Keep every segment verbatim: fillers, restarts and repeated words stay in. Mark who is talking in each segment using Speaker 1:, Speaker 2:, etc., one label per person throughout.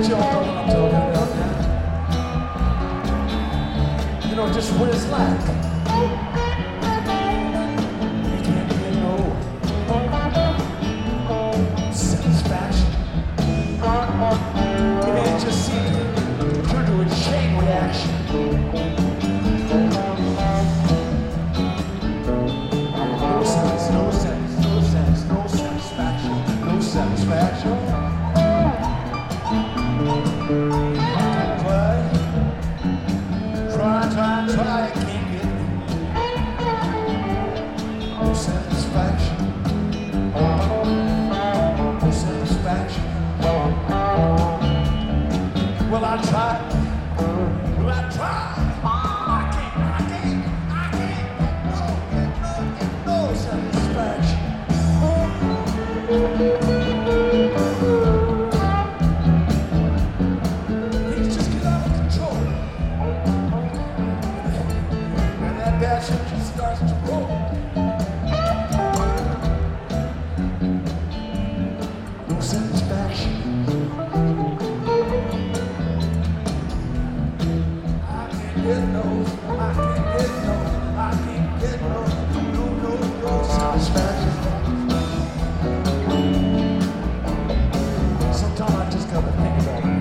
Speaker 1: But y'all know what I'm talking about now. You know, just what it's like. You can't get no satisfaction. It ain't just seems true to a chain reaction. No sense, no sense, no sense, no satisfaction, no satisfaction. Try, try, try, try, I can't get no satisfaction. No satisfaction. Well, I tried. Well, I tried. I can't, I can't, I can't get no, get no, get no satisfaction. Things just get out of control. And that bad shit just starts to roll. No satisfaction. Get no, I can't get no, I can't get no, no, no, no satisfaction. Sometimes I just gotta think about it.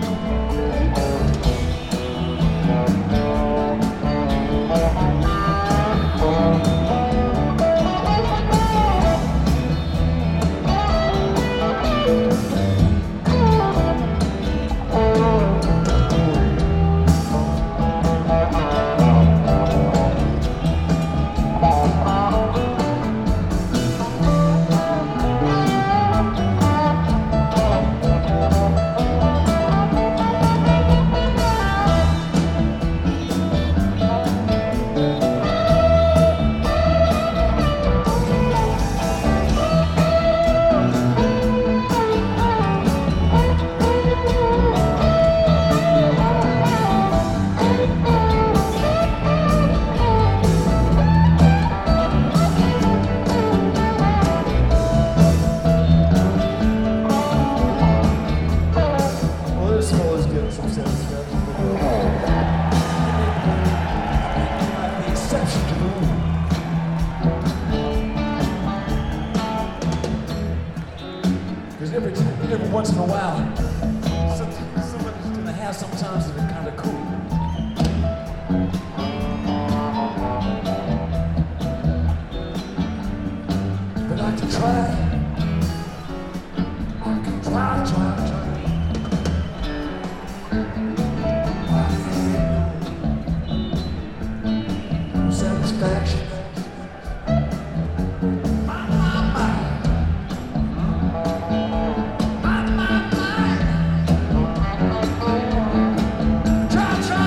Speaker 1: Because every, every once in a while, some, somebody's gonna have sometimes that are kind of cool. But I can try. I can try, try, try. I can't get no satisfaction.
Speaker 2: Try, try.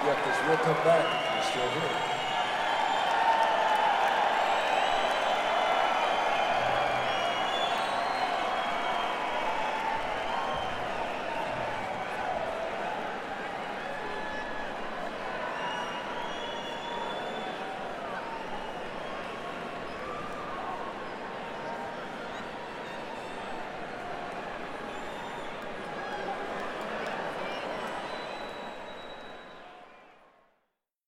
Speaker 1: Yeah, because we'll come back if you're still here.